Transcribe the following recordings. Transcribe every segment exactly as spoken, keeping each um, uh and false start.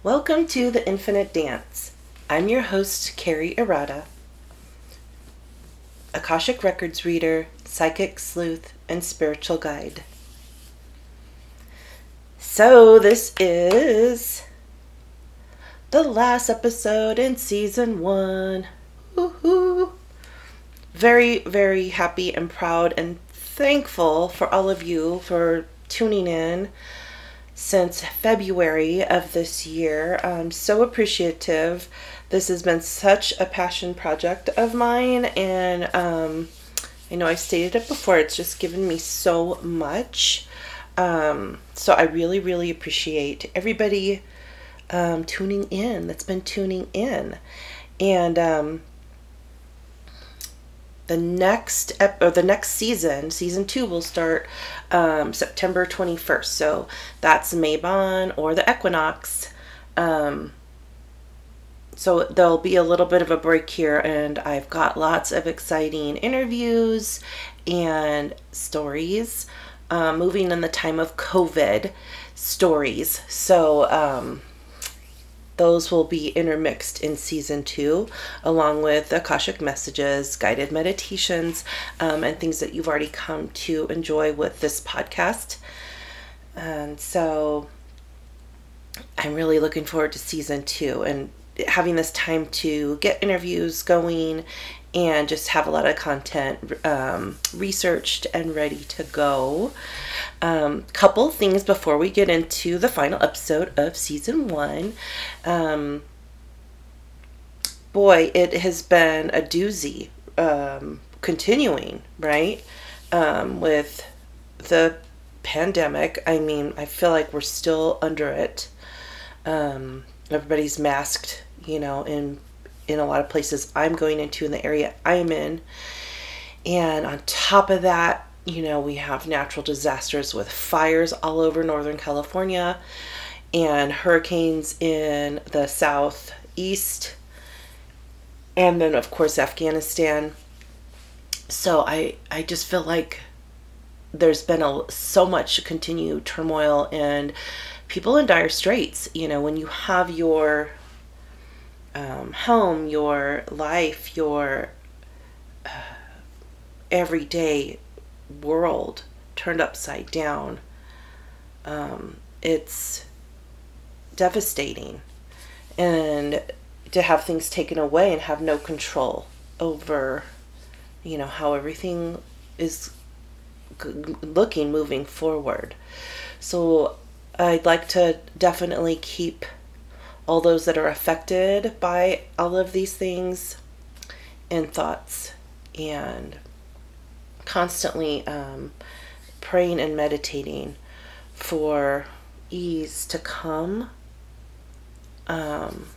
Welcome to The Infinite Dance. I'm your host, Carrie Arata, Akashic Records reader, psychic sleuth, and spiritual guide. So this is the last episode in season one. Woohoo! Very, very happy and proud and thankful for all of you for tuning in since February of this year. I'm so appreciative. This has been such a passion project of mine, and um, I know I've stated it before, it's just given me so much. Um, so I really, really appreciate everybody um, tuning in, that's been tuning in. And um, the next ep- or the next season, season two, will start um, September twenty-first. So that's Mabon or the equinox. Um, so there'll be a little bit of a break here, and I've got lots of exciting interviews and stories. Um, moving in the time of COVID stories. So um, those will be intermixed in season two, along with Akashic messages, guided meditations, um, and things that you've already come to enjoy with this podcast. And so I'm really looking forward to season two and having this time to get interviews going and just have a lot of content um, researched and ready to go. Um, couple things before we get into the final episode of season one. Um, boy, it has been a doozy, um, continuing, right? Um, with the pandemic. I mean, I feel like we're still under it. Um, everybody's masked, you know, in in a lot of places I'm going into in the area I'm in. And on top of that, you know, we have natural disasters with fires all over Northern California and hurricanes in the southeast. And then, of course, Afghanistan. So I, I just feel like there's been a, so much continued turmoil and people in dire straits. You know, when you have your um, home, your life, your uh, everyday world turned upside down, um, it's devastating. And to have things taken away and have no control over, you know, how everything is g- looking moving forward. So I'd like to definitely keep all those that are affected by all of these things in thoughts, and constantly um, praying and meditating for ease to come. Um,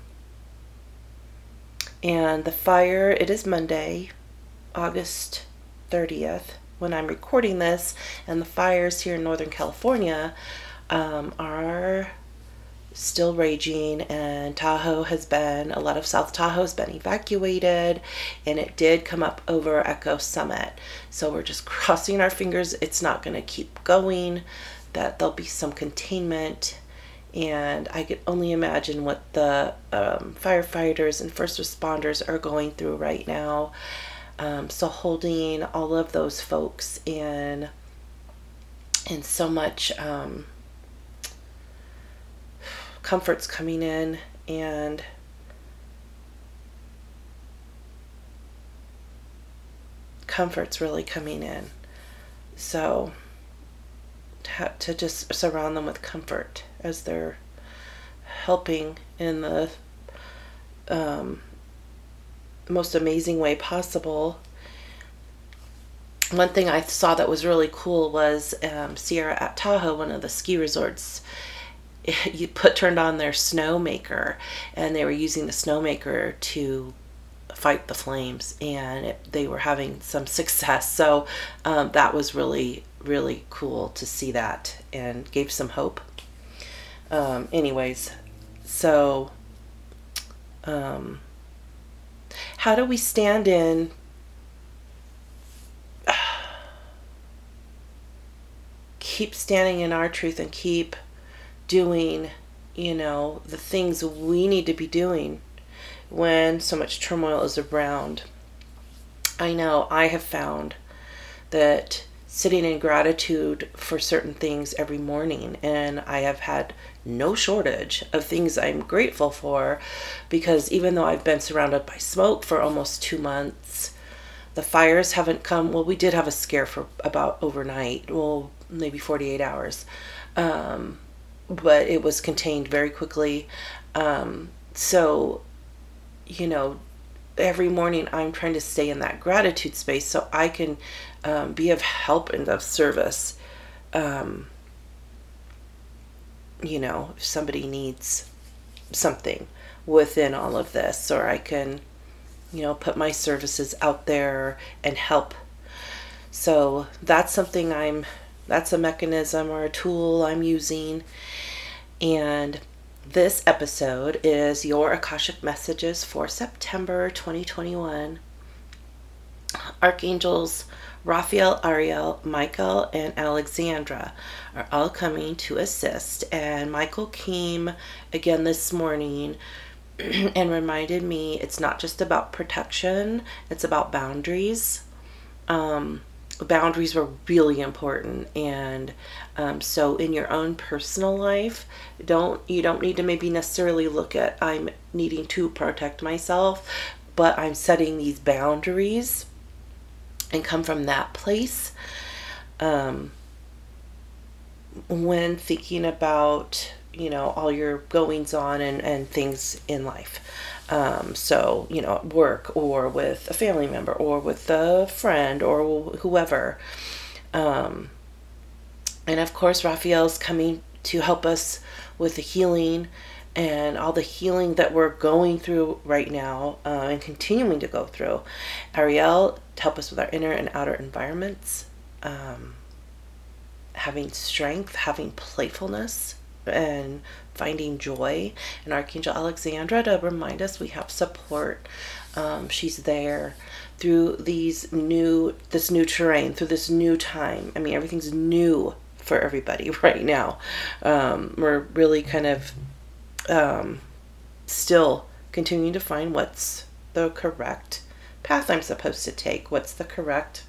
and the fire, it is Monday, August thirtieth, when I'm recording this, and the fires here in Northern California um, are still raging, and Tahoe has been, a lot of South Tahoe has been evacuated, and it did come up over Echo Summit. So we're just crossing our fingers it's not going to keep going, that there'll be some containment. And I could only imagine what the um, firefighters and first responders are going through right now. Um, so holding all of those folks in, and so much um, comfort's coming in, and comfort's really coming in. So to, to just surround them with comfort as they're helping in the um, most amazing way possible. One thing I saw that was really cool was um, Sierra at Tahoe, one of the ski resorts, you put turned on their snowmaker, and they were using the snowmaker to fight the flames, and it, they were having some success. So um, that was really, really cool to see that, and gave some hope. Um, anyways, so um, how do we stand in keep standing in our truth and keep doing you know, the things we need to be doing when so much turmoil is around. I know I have found that sitting in gratitude for certain things every morning, and I have had no shortage of things I'm grateful for, because even though I've been surrounded by smoke for almost two months, the fires haven't come. Well, we did have a scare for about overnight, well, maybe forty-eight hours, um, but it was contained very quickly. Um, so, you know, every morning I'm trying to stay in that gratitude space so I can um, be of help and of service. Um, you know, if somebody needs something within all of this, or I can, you know, put my services out there and help. So that's something I'm, that's a mechanism or a tool I'm using. And this episode is your Akashic Messages for September twenty twenty-one. Archangels Raphael, Ariel, Michael, and Alexandra are all coming to assist. And Michael came again this morning and reminded me it's not just about protection, it's about boundaries. Um, boundaries were really important. And um, so in your own personal life, don't you don't need to maybe necessarily look at I'm needing to protect myself, but I'm setting these boundaries and come from that place. Um, when thinking about, you know, all your goings on and, and things in life. Um, so, you know, at work or with a family member or with a friend or whoever. Um, and of course, Raphael's coming to help us with the healing and all the healing that we're going through right now uh, and continuing to go through. Ariel to help us with our inner and outer environments, um, having strength, having playfulness, and finding joy. And Archangel Alexandra to remind us we have support. Um, she's there through these new, this new terrain, through this new time. I mean, everything's new for everybody right now. Um, we're really kind of um, still continuing to find what's the correct path I'm supposed to take. What's the correct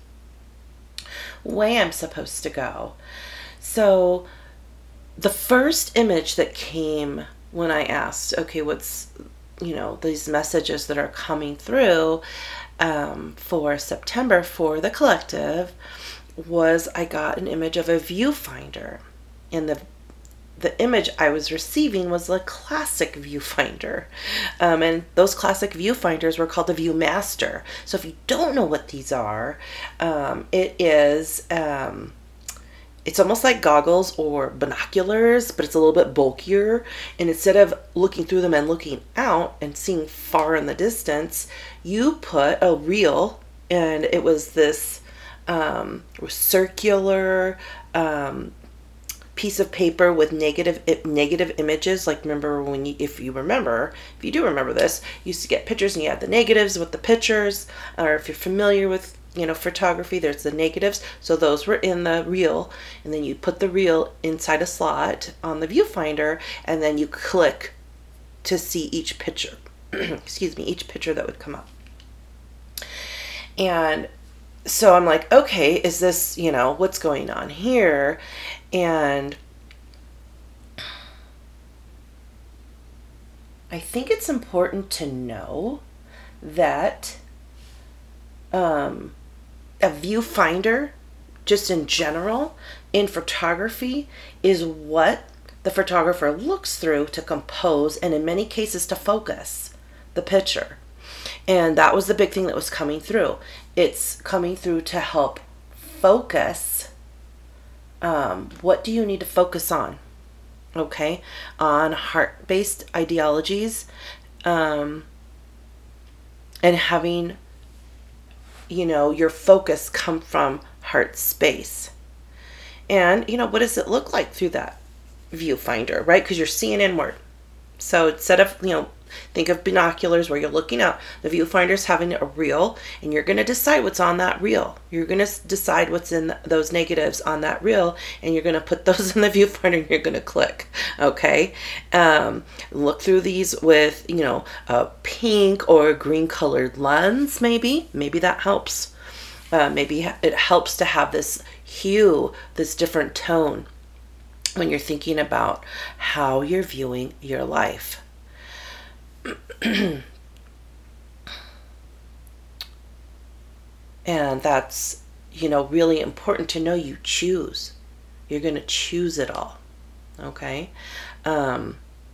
way I'm supposed to go. So the first image that came when I asked, okay, what's, you know, these messages that are coming through um, for September for the collective, was I got an image of a viewfinder. And the the image I was receiving was a classic viewfinder. Um, and those classic viewfinders were called the Viewmaster. So if you don't know what these are, um, it is, um, it's almost like goggles or binoculars, but it's a little bit bulkier. And instead of looking through them and looking out and seeing far in the distance, you put a reel, and it was this um, circular um, piece of paper with negative negative images. Like, remember when you, if you remember, if you do remember this, you used to get pictures and you had the negatives with the pictures, or if you're familiar with, you know, photography, there's the negatives. So those were in the reel, and then you put the reel inside a slot on the viewfinder, and then you click to see each picture. Excuse me, each picture that would come up. And so I'm like, okay, is this, you know, what's going on here? And I think it's important to know that um, a viewfinder, just in general, in photography, is what the photographer looks through to compose, and in many cases to focus the picture. And that was the big thing that was coming through. It's coming through to help focus. Um, what do you need to focus on? Okay, on heart-based ideologies, um, and having, you know, your focus come from heart space. And, you know, what does it look like through that viewfinder, right? Because you're seeing inward. So instead of, you know, Think of binoculars where you're looking out. The viewfinder's having a reel, and you're going to decide what's on that reel. You're going to decide what's in those negatives on that reel, and you're going to put those in the viewfinder, and you're going to click. Okay? Um, look through these with, you know, a pink or green colored lens, maybe. Maybe that helps. Uh, maybe it helps to have this hue, this different tone when you're thinking about how you're viewing your life. And that's, you know, really important to know you choose. You're going to choose it all. Okay? Um,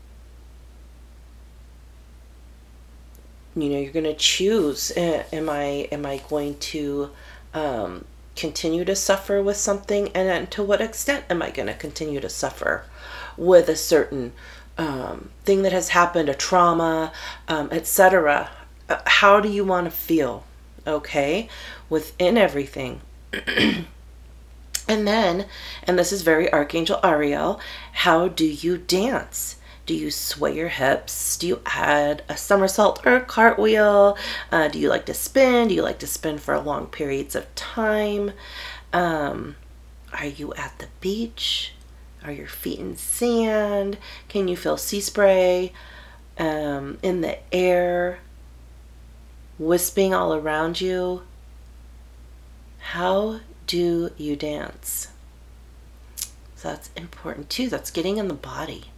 you know, you're going to choose, am I, am I going to um, continue to suffer with something? And then to what extent am I going to continue to suffer with a certain um, thing that has happened, a trauma, um, et cetera? How do you want to feel? Okay, within everything. And then, and this is very Archangel Ariel, how do you dance? Do you sway your hips? Do you add a somersault or a cartwheel? Uh, do you like to spin? Do you like to spin for long periods of time? Um, are you at the beach? Are your feet in sand? Can you feel sea spray um, in the air, wisping all around you? How do you dance? So that's important too. That's getting in the body.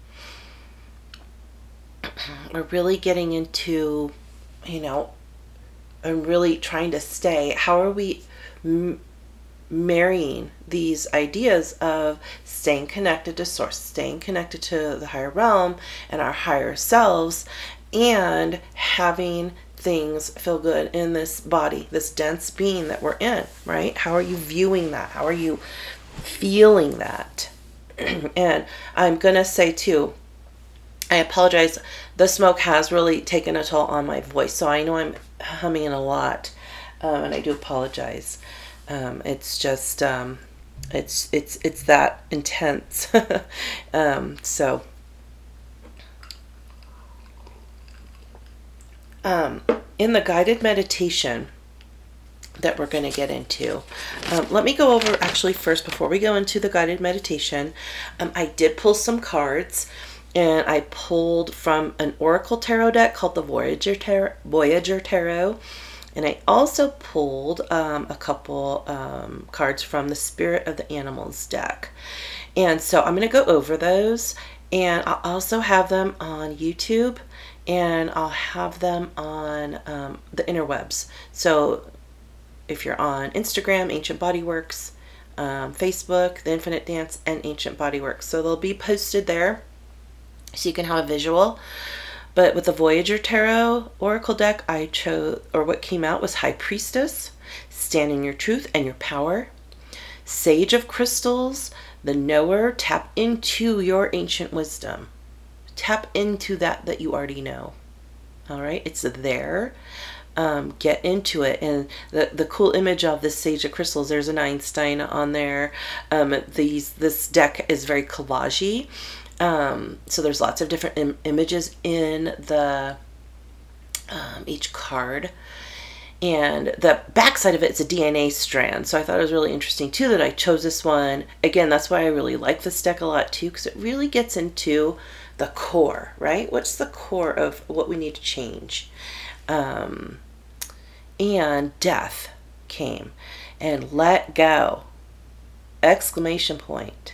We're really getting into, you know, I'm really trying to stay. How are we m- marrying these ideas of staying connected to source, staying connected to the higher realm and our higher selves, and having things feel good in this body, this dense being that we're in, right? How are you viewing that? How are you feeling that? And I'm going to say too, I apologize. The smoke has really taken a toll on my voice, so I know I'm humming in a lot, um, and I do apologize. Um, it's just, um, it's it's it's that intense. um, so, um, in the guided meditation that we're going to get into, um, let me go over actually first before we go into the guided meditation. Um, I did pull some cards. And I pulled from an Oracle Tarot deck called the Voyager Tarot. Voyager Tarot. And I also pulled um, a couple um, cards from the Spirit of the Animals deck. And so I'm going to go over those. And I'll also have them on YouTube. And I'll have them on um, the interwebs. So if you're on Instagram, Ancient Bodyworks, um, Facebook, The Infinite Dance, and Ancient Bodyworks. So they'll be posted there, so you can have a visual. But with the Voyager Tarot Oracle deck, I chose, or what came out was High Priestess, Stand in Your Truth and Your Power, Sage of Crystals, the Knower, tap into your ancient wisdom. Tap into that that you already know. All right, it's there. Um, get into it. And the the cool image of this Sage of Crystals, there's an Einstein on there. Um, these This deck is very collagey. Um, so there's lots of different Im- images in the um, each card, and the backside of it is a D N A strand. So I thought it was really interesting too that I chose this one. Again, that's why I really like this deck a lot too, because it really gets into the core, right? What's the core of what we need to change? Um, and death came, and let go! Exclamation point.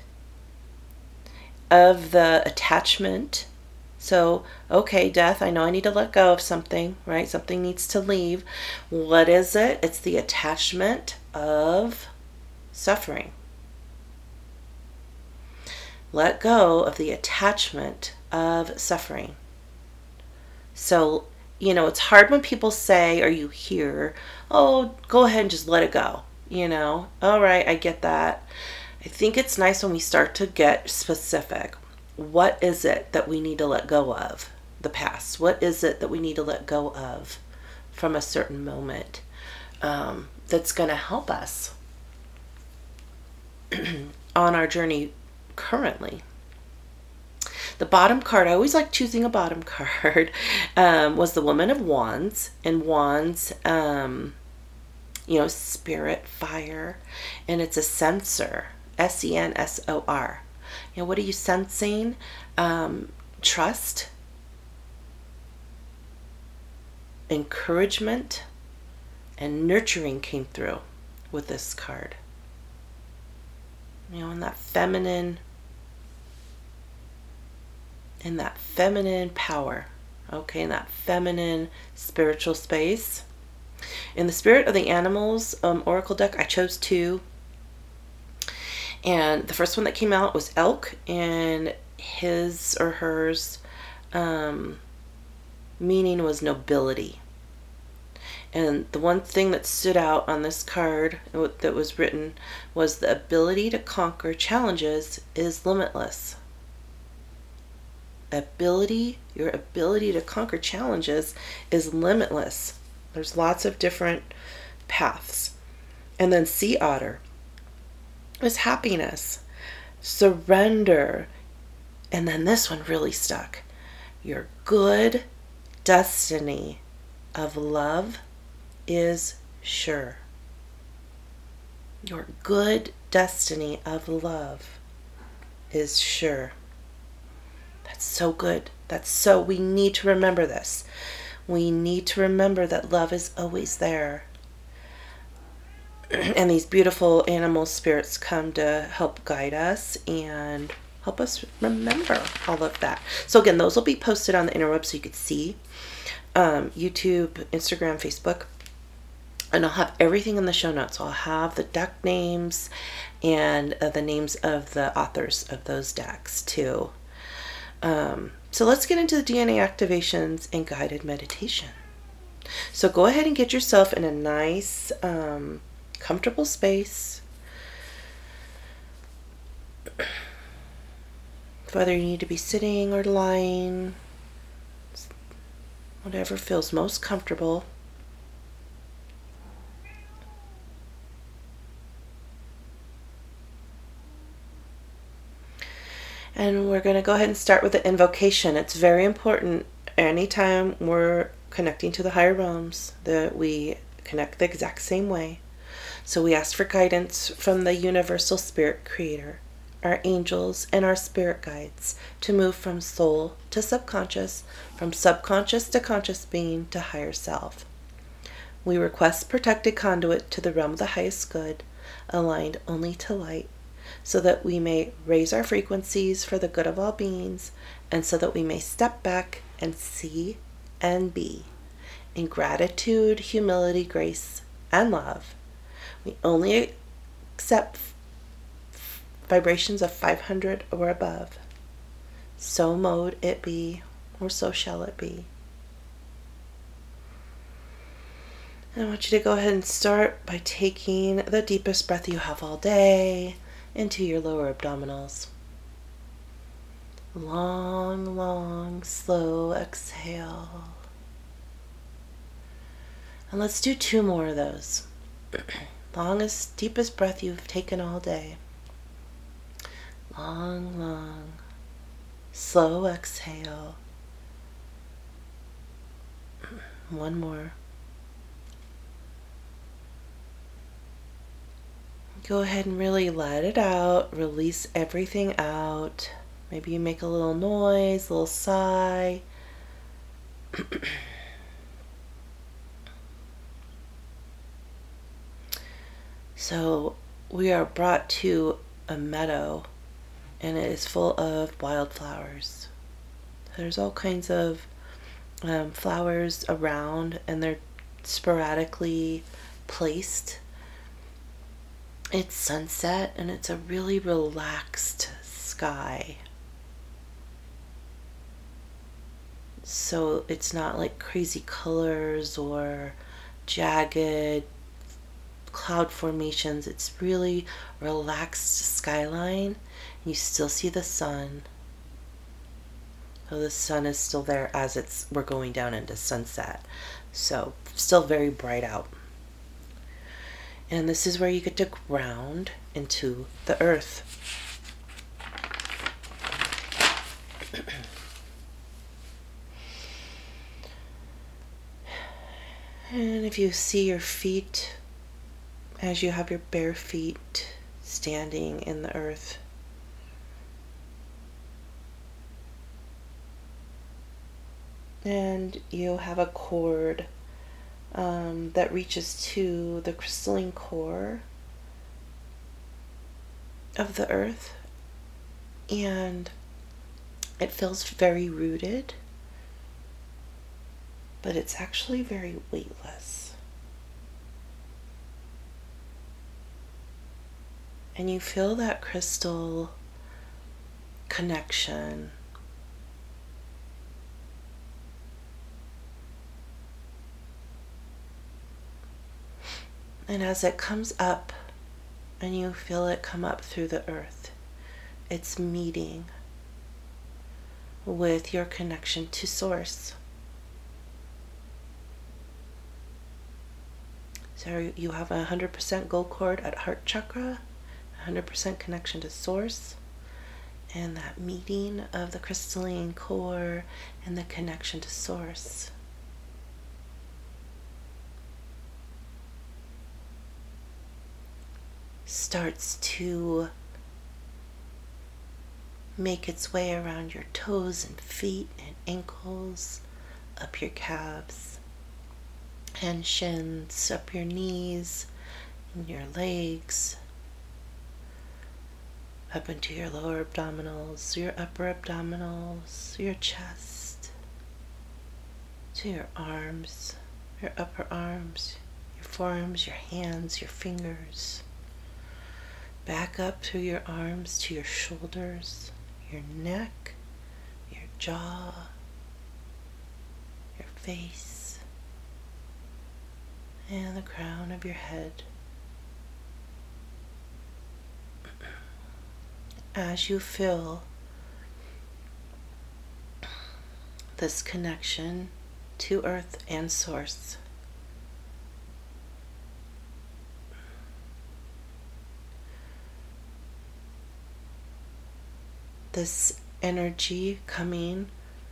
Of the attachment. So, okay, death, I know I need to let go of something, right? Something needs to leave. What is it? It's the attachment of suffering. Let go of the attachment of suffering. So, you know, it's hard when people say, or you hear, oh, go ahead and just let it go. You know, all right, I get that. I think it's nice when we start to get specific. What is it that we need to let go of? The past. What is it that we need to let go of from a certain moment um, that's going to help us on our journey currently? The bottom card, I always like choosing a bottom card, um, was the Woman of Wands. And Wands, um, you know, spirit, fire, and it's a sensor, S E N S O R. You know, what are you sensing? Um, trust, encouragement, and nurturing came through with this card. You know, in that feminine, in that feminine power, okay, in that feminine spiritual space. In the Spirit of the Animals um, Oracle deck, I chose two. And the first one that came out was Elk, and his or hers um, meaning was nobility. And the one thing that stood out on this card that was written was the ability to conquer challenges is limitless. Ability, your ability to conquer challenges is limitless. There's lots of different paths. And then Sea Otter is happiness, surrender. And then this one really stuck. Your good destiny of love is sure. Your good destiny of love is sure. That's so good. That's so, we need to remember this. We need to remember that love is always there. And these beautiful animal spirits come to help guide us and help us remember all of that. So again, those will be posted on the interweb so you could see. Um, YouTube, Instagram, Facebook. And I'll have everything in the show notes. So I'll have the deck names and uh, the names of the authors of those decks too. Um, so let's get into the D N A activations and guided meditation. So go ahead and get yourself in a nice, um, comfortable space. Whether you need to be sitting or lying, whatever feels most comfortable. And we're going to go ahead and start with the invocation. It's very important anytime we're connecting to the higher realms that we connect the exact same way. So we ask for guidance from the universal spirit creator, our angels, and our spirit guides to move from soul to subconscious, from subconscious to conscious being to higher self. We request protected conduit to the realm of the highest good, aligned only to light, so that we may raise our frequencies for the good of all beings, and so that we may step back and see and be. In gratitude, humility, grace, and love, we only accept vibrations of five hundred or above. So mote it be, or so shall it be. I want you to go ahead and start by taking the deepest breath you have all day into your lower abdominals. Long, long, slow exhale. And let's do two more of those. Longest, deepest breath you've taken all day. Long, long, slow exhale. One more. Go ahead and really let it out. Release everything out. Maybe you make a little noise, a little sigh. So we are brought to a meadow, and it is full of wildflowers. There's all kinds of um, flowers around, and they're sporadically placed. It's sunset, and it's a really relaxed sky. So it's not like crazy colors or jagged cloud formations. It's really relaxed skyline. You still see the sun. So the sun is still there as it's we're going down into sunset. So still very bright out. And this is where you get to ground into the earth. And if you see your feet as you have your bare feet standing in the earth, and you have a cord um, that reaches to the crystalline core of the earth, and it feels very rooted, but it's actually very weightless. And you feel that crystal connection. And as it comes up, and you feel it come up through the earth, it's meeting with your connection to Source. So you have a one hundred percent gold cord at heart chakra, one hundred percent connection to Source, and that meeting of the crystalline core and the connection to Source. Starts to make its way around your toes and feet and ankles, up your calves and shins, up your knees and your legs, up into your lower abdominals, your upper abdominals, your chest, to your arms, your upper arms, your forearms, your hands, your fingers, back up through your arms to your shoulders, your neck, your jaw, your face, and the crown of your head. As you feel this connection to Earth and Source, this energy coming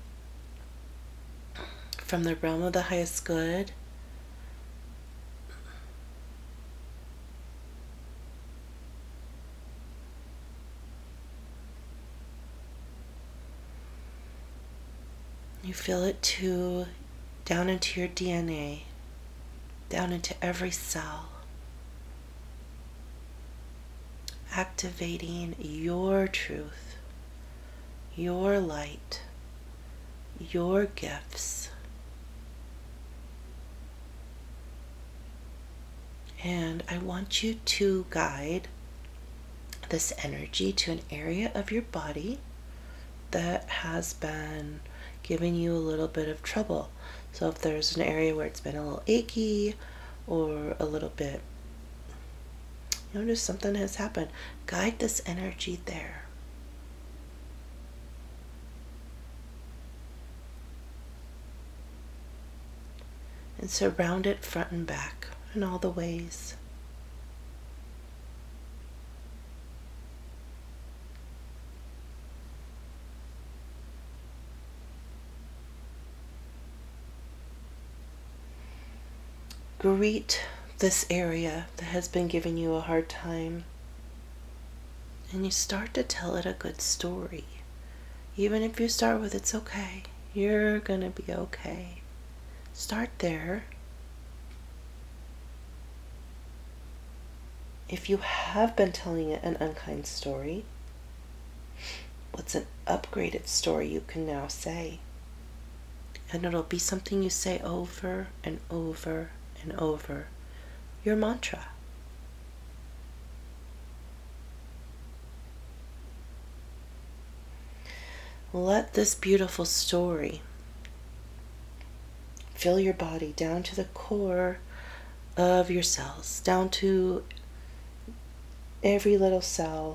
from the realm of the highest good, you feel it too, down into your D N A, down into every cell, activating your truth, your light, your gifts. And I want you to guide this energy to an area of your body that has been giving you a little bit of trouble. So if there's an area where it's been a little achy or a little bit, you know, just something has happened, guide this energy there. And surround it front and back in all the ways. Greet this area that has been giving you a hard time, and you start to tell it a good story. Even if you start with "it's okay, you're gonna be okay." Start there. If you have been telling it an unkind story, what's an upgraded story you can now say? And it'll be something you say over and over and over. Your mantra. Let this beautiful story fill your body down to the core of your cells, down to every little cell.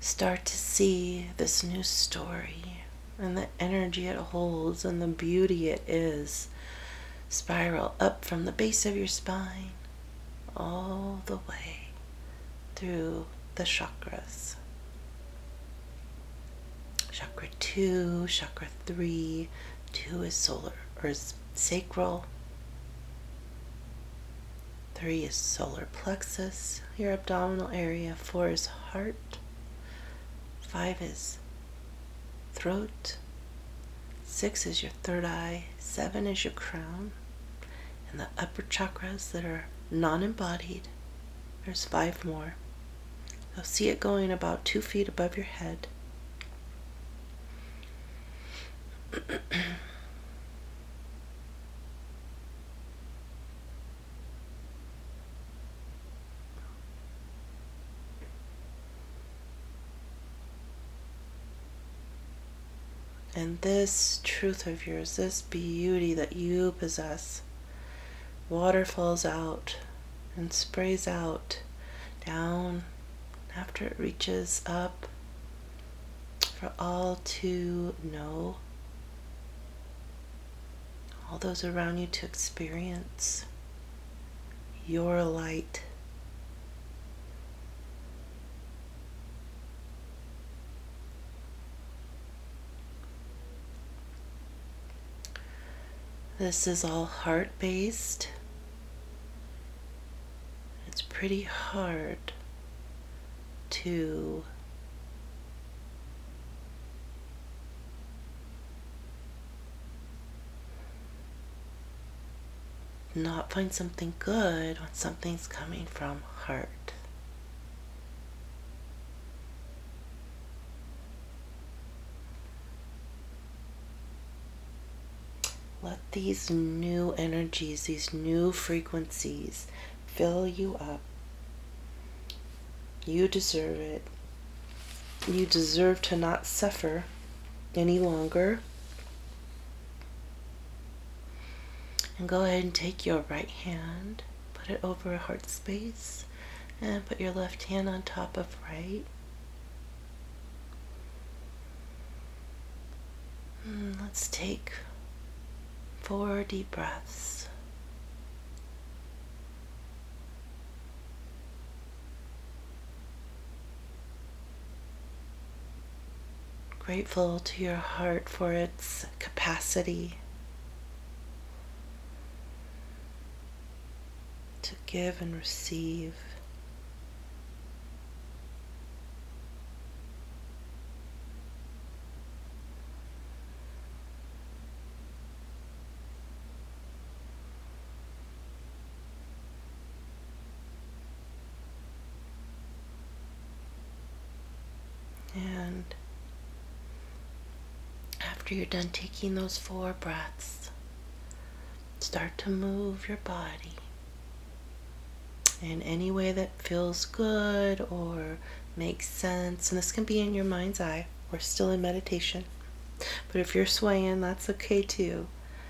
start to see this new story and the energy it holds and the beauty it is spiral up from the base of your spine all the way through the chakras. Chakra two, chakra three. Two is solar or is sacral. Three is solar plexus, your abdominal area. Four is heart. Five is throat. Six is your third eye. Seven is your crown. And the upper chakras that are non-embodied, there's five more. You'll see it going about two feet above your head. And this truth of yours, this beauty that you possess, water falls out and sprays out, down, after it reaches up, for all to know, all those around you to experience your light. This is all heart-based. It's pretty hard to not find something good when something's coming from heart. Let these new energies, these new frequencies fill you up. You deserve it. You deserve to not suffer any longer. And go ahead and take your right hand, put it over a heart space, and put your left hand on top of right. And let's take four deep breaths. Grateful to your heart for its capacity to give and receive. And after you're done taking those four breaths, start to move your body in any way that feels good or makes sense. And this can be in your mind's eye. We're still in meditation. But if you're swaying, that's okay too.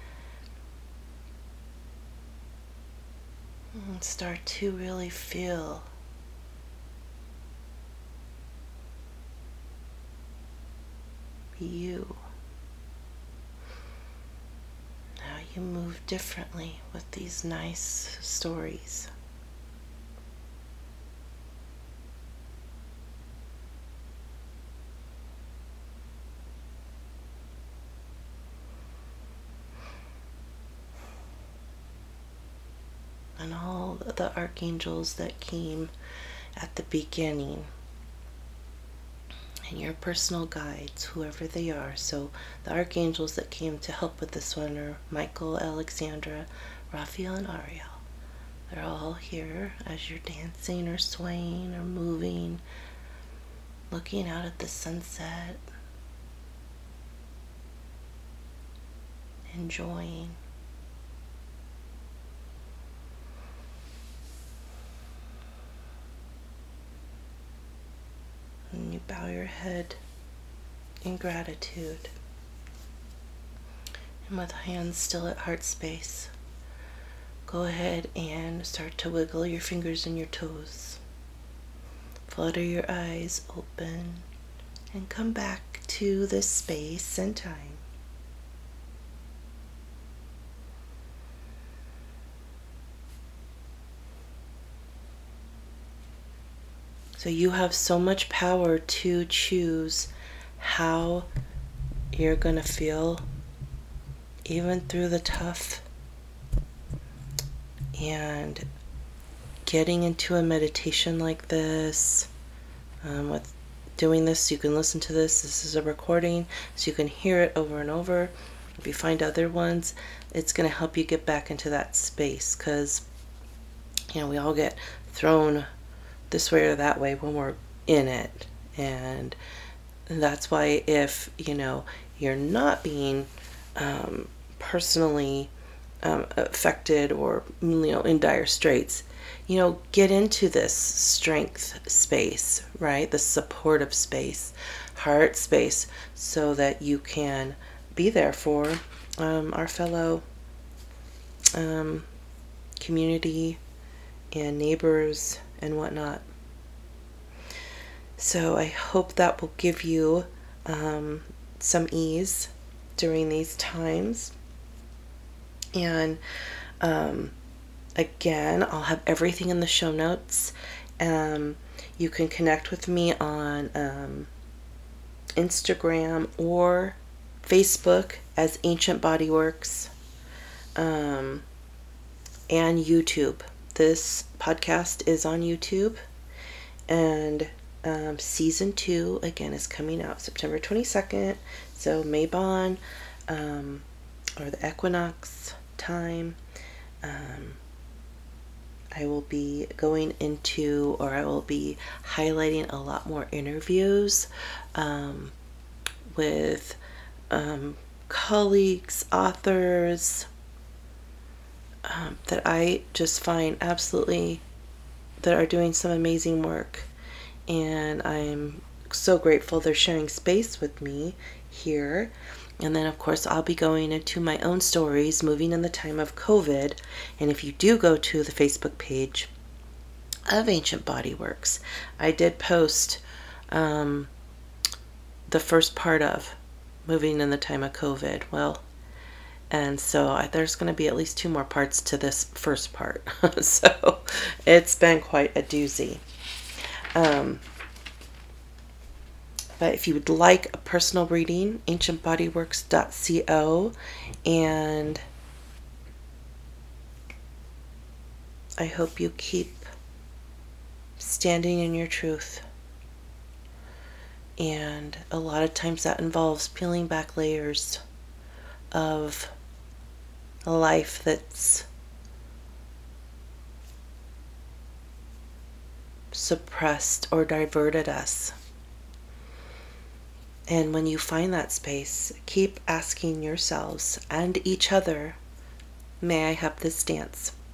And start to really feel you. Now you move differently with these nice stories. And all the archangels that came at the beginning, and your personal guides, whoever they are. So the archangels that came to help with this one are Michael, Alexandra, Raphael, and Ariel. They're all here as you're dancing or swaying or moving, looking out at the sunset, enjoying. And you bow your head in gratitude. And with hands still at heart space, go ahead and start to wiggle your fingers and your toes. flutter your eyes open and come back to this space and time. So you have so much power to choose how you're going to feel even through the tough. And getting into a meditation like this, um, with doing this, you can listen to this. This is a recording, so you can hear it over and over. If you find other ones, it's going to help you get back into that space, because, you know, we all get thrown this way or that way when we're in it. And that's why if, you know, you're not being um, personally um, affected or, you know, in dire straits, you know, get into this strength space, right? The supportive space, heart space, so that you can be there for um, our fellow um, community and neighbors and whatnot. So I hope that will give you um, some ease during these times. And um, again, I'll have everything in the show notes. Um, you can connect with me on um, Instagram or Facebook as Ancient Bodyworks, um, and YouTube. This podcast is on YouTube, and um, season two again is coming out September twenty-second. So Mabon, um, or the equinox time. Um, I will be going into, or I will be highlighting a lot more interviews um, with um, colleagues, authors, um, that I just find absolutely, that are doing some amazing work. And I'm so grateful they're sharing space with me here. And then, of course, I'll be going into my own stories, moving in the time of COVID. And if you do go to the Facebook page of Ancient Bodyworks, I did post um, the first part of moving in the time of COVID. Well, and so I, there's going to be at least two more parts to this first part. So it's been quite a doozy. Um, But if you would like a personal reading, ancient bodyworks dot co, and I hope you keep standing in your truth. And a lot of times that involves peeling back layers of a life that's suppressed or diverted us. And when you find that space, keep asking yourselves and each other, may I have this dance?